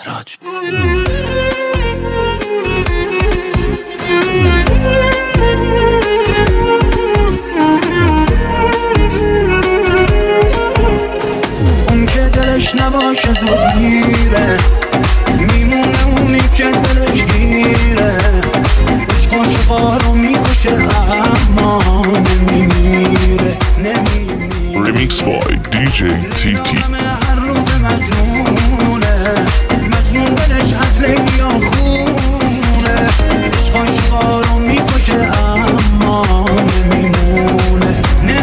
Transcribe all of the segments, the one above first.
مهراج. اون که دلش نباشه زود میره، میمونه اونی که دلش گیره. عشق عاشقا رو میکشه اما نمیمیره. Remix by DJ TT. هر روز مجنونه، مجنون دلش از لیلا خونه. عشق عاشقا رو میکشه اما نمیمونه.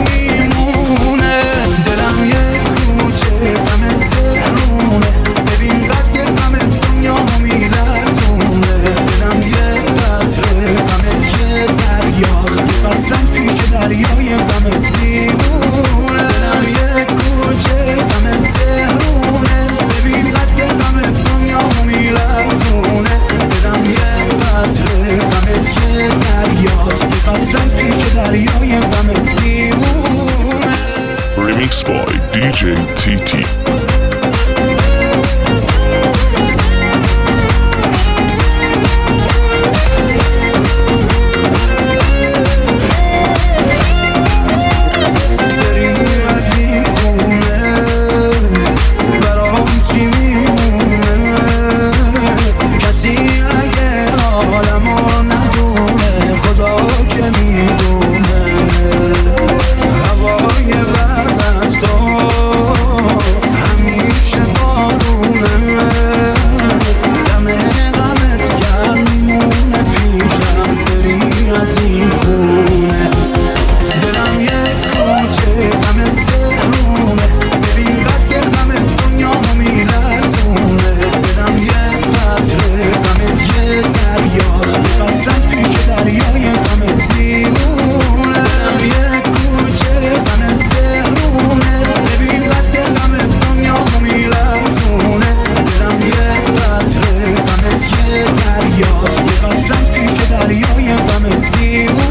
دلم یه کوچه غم تهرونه، ببین قد غم دنیامو میلرزونه. دلم یه قطره غمت یه دریاست که قطرم پیش دریای غمت دیوونه. دلم یه کوچه غم تهرونه، ببین قد غم دنیامو میلرزونه. دلم یه قطره غمت یه دریاست که قطرم پیش دریای غمت دیوونه. Remix by DJ TT. دریای غمت دیوونه.